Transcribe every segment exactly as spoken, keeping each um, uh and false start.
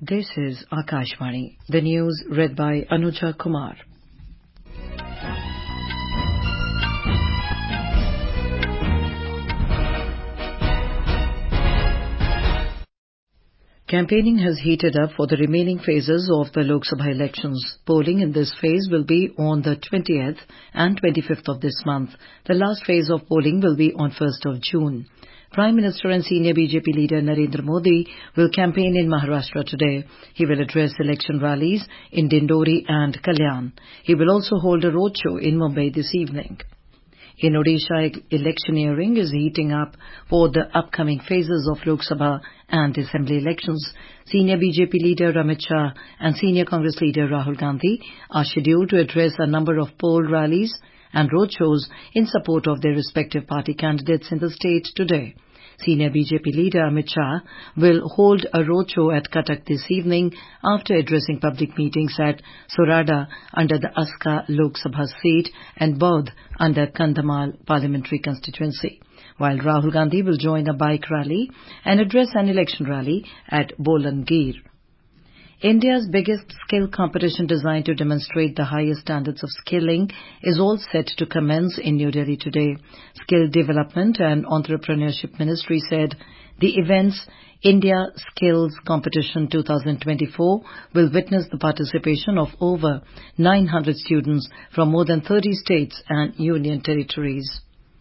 This is Akashvani. The news read by Anuja Kumar. Campaigning has heated up for the remaining phases of the Lok Sabha elections. Polling in this phase will be on the twentieth and twenty-fifth of this month. The last phase of polling will be on first of June. Prime Minister and senior B J P leader Narendra Modi will campaign in Maharashtra today. He will address election rallies in Dindori and Kalyan. He will also hold a roadshow in Mumbai this evening. In Odisha, electioneering is heating up for the upcoming phases of Lok Sabha and Assembly elections. Senior B J P leader Amit Shah and senior Congress leader Rahul Gandhi are scheduled to address a number of poll rallies and roadshows in support of their respective party candidates in the state today. Senior B J P leader Amit Shah will hold a roadshow at Cuttack this evening after addressing public meetings at Sorada under the Aska Lok Sabha seat and Baudh under Kandhamal parliamentary constituency, while Rahul Gandhi will join a bike rally and address an election rally at Bolangir. India's biggest skill competition designed to demonstrate the highest standards of skilling is all set to commence in New Delhi today. Skill Development and Entrepreneurship Ministry said the event's India Skills Competition twenty twenty-four will witness the participation of over nine hundred students from more than thirty states and union territories.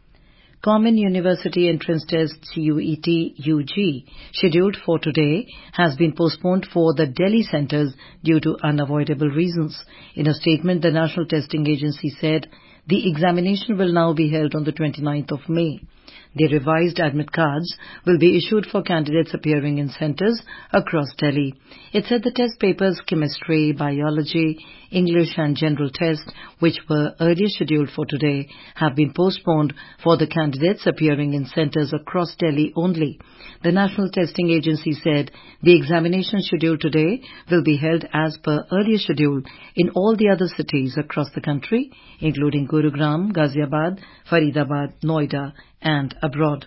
Common University Entrance Test C U E T U G, scheduled for today, has been postponed for the Delhi centres due to unavoidable reasons. In a statement, the National Testing Agency said the examination will now be held on the twenty-ninth of May. The revised admit cards will be issued for candidates appearing in centres across Delhi. It said the test papers Chemistry, Biology, English and General Test, which were earlier scheduled for today, have been postponed for the candidates appearing in centres across Delhi only. The National Testing Agency said the examination scheduled today will be held as per earlier schedule in all the other cities across the country, including Gurugram, Ghaziabad, Faridabad, Noida, and abroad.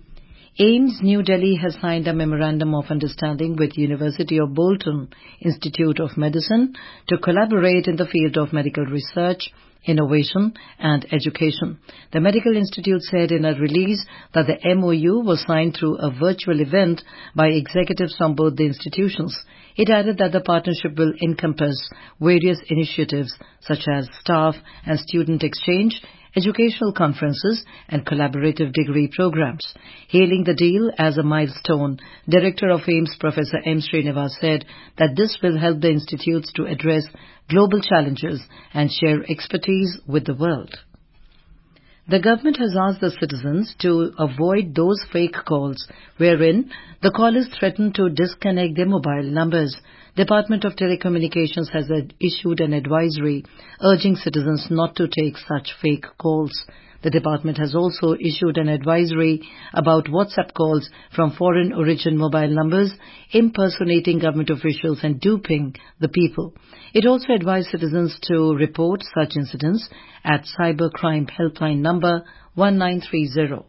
AIIMS New Delhi has signed a Memorandum of Understanding with University of Bolton Institute of Medicine to collaborate in the field of medical research, innovation and education. The Medical Institute said in a release that the M O U was signed through a virtual event by executives from both the institutions. It added that the partnership will encompass various initiatives such as staff and student exchange, educational conferences and collaborative degree programs. Hailing the deal as a milestone, Director of AIIMS Professor M. Srinivas said that this will help the institutes to address global challenges and share expertise with the world. The government has asked the citizens to avoid those fake calls wherein the callers threaten to disconnect their mobile numbers. Department of Telecommunications has issued an advisory urging citizens not to take such fake calls. The department has also issued an advisory about WhatsApp calls from foreign origin mobile numbers impersonating government officials and duping the people. It also advised citizens to report such incidents at cybercrime helpline number one nine three zero.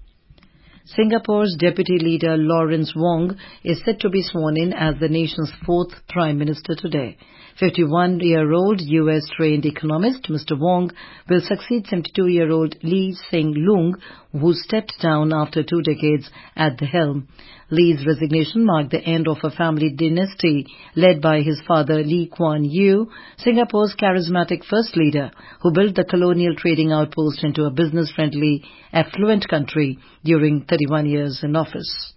Singapore's Deputy Leader Lawrence Wong is set to be sworn in as the nation's fourth Prime Minister today. fifty-one-year-old U S-trained economist Mister Wong will succeed seventy-two-year-old Lee Hsien Loong, who stepped down after two decades at the helm. Lee's resignation marked the end of a family dynasty led by his father Lee Kuan Yew, Singapore's charismatic first leader, who built the colonial trading outpost into a business-friendly, affluent country during thirty-one years in office.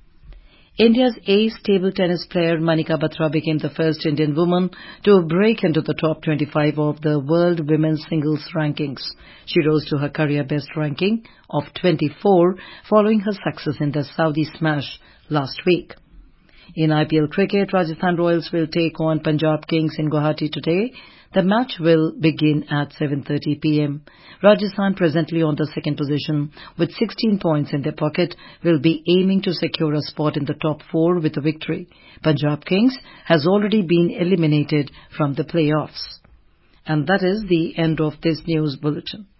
India's ace table tennis player Manika Batra became the first Indian woman to break into the top twenty-five of the World Women's Singles Rankings. She rose to her career best ranking of twenty-four following her success in the Saudi Smash last week. In I P L cricket, Rajasthan Royals will take on Punjab Kings in Guwahati today. The match will begin at seven thirty p m Rajasthan, presently on the second position with sixteen points in their pocket, will be aiming to secure a spot in the top four with a victory. Punjab Kings has already been eliminated from the playoffs. And that is the end of this news bulletin.